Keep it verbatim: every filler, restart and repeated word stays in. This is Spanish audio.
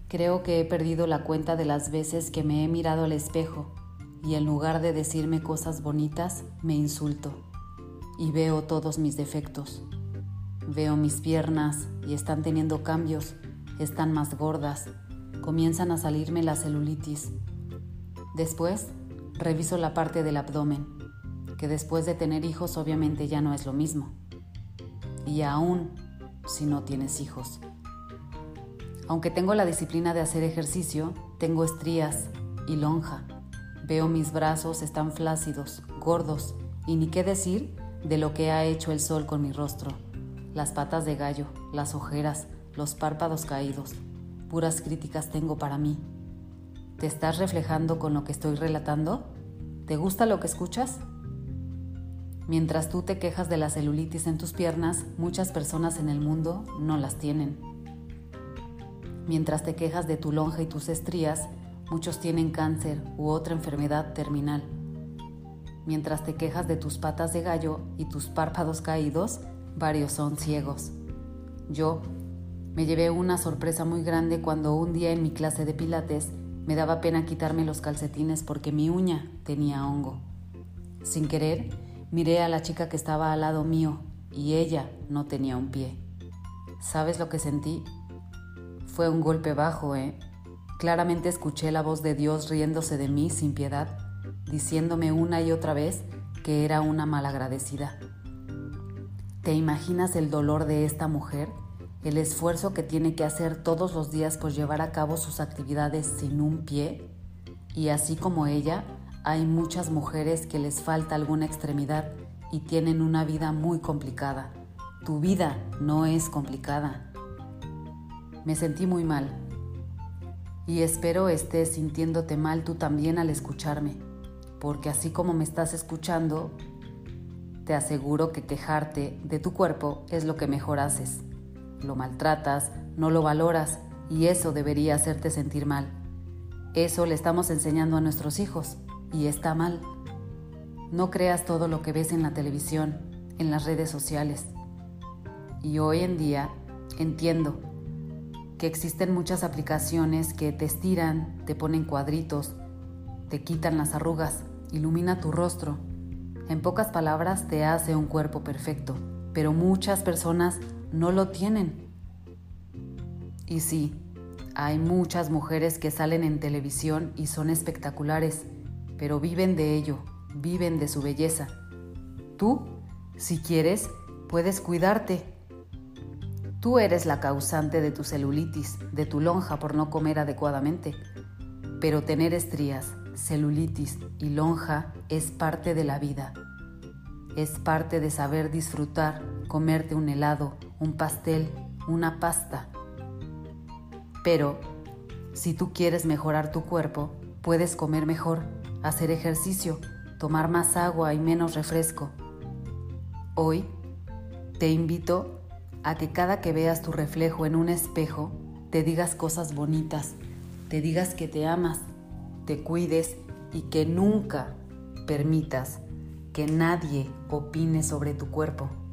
Creo que he perdido la cuenta de las veces que me he mirado al espejo y en lugar de decirme cosas bonitas, me insulto y veo todos mis defectos. Veo mis piernas y están teniendo cambios, están más gordas, comienzan a salirme la celulitis. Después, reviso la parte del abdomen, que después de tener hijos obviamente ya no es lo mismo. Y aún si no tienes hijos. Aunque tengo la disciplina de hacer ejercicio, tengo estrías y lonja. Veo mis brazos, están flácidos, gordos, y ni qué decir de lo que ha hecho el sol con mi rostro. Las patas de gallo, las ojeras, los párpados caídos. Puras críticas tengo para mí. ¿Te estás reflejando con lo que estoy relatando? ¿Te gusta lo que escuchas? Mientras tú te quejas de la celulitis en tus piernas, muchas personas en el mundo no las tienen. Mientras te quejas de tu lonja y tus estrías, muchos tienen cáncer u otra enfermedad terminal. Mientras te quejas de tus patas de gallo y tus párpados caídos, varios son ciegos. Yo me llevé una sorpresa muy grande cuando un día en mi clase de pilates me daba pena quitarme los calcetines porque mi uña tenía hongo. Sin querer, miré a la chica que estaba al lado mío y ella no tenía un pie. ¿Sabes lo que sentí? Fue un golpe bajo, ¿eh? Claramente escuché la voz de Dios riéndose de mí sin piedad, diciéndome una y otra vez que era una malagradecida. ¿Te imaginas el dolor de esta mujer? El esfuerzo que tiene que hacer todos los días por llevar a cabo sus actividades sin un pie. Y así como ella, hay muchas mujeres que les falta alguna extremidad y tienen una vida muy complicada. Tu vida no es complicada. Me sentí muy mal y espero estés sintiéndote mal tú también al escucharme, porque así como me estás escuchando, te aseguro que quejarte de tu cuerpo es lo que mejor haces. Lo maltratas, no lo valoras y eso debería hacerte sentir mal. Eso le estamos enseñando a nuestros hijos y está mal. No creas todo lo que ves en la televisión, en las redes sociales. Y hoy en día entiendo que existen muchas aplicaciones que te estiran, te ponen cuadritos, te quitan las arrugas, ilumina tu rostro. En pocas palabras, te hace un cuerpo perfecto, pero muchas personas no lo tienen. Y sí, hay muchas mujeres que salen en televisión y son espectaculares, pero viven de ello, viven de su belleza. Tú, si quieres, puedes cuidarte. Tú eres la causante de tu celulitis, de tu lonja por no comer adecuadamente. Pero tener estrías, celulitis y lonja es parte de la vida. Es parte de saber disfrutar, comerte un helado, un pastel, una pasta. Pero, si tú quieres mejorar tu cuerpo, puedes comer mejor, hacer ejercicio, tomar más agua y menos refresco. Hoy, te invito a que cada que veas tu reflejo en un espejo, te digas cosas bonitas, te digas que te amas, te cuides y que nunca permitas que nadie opine sobre tu cuerpo.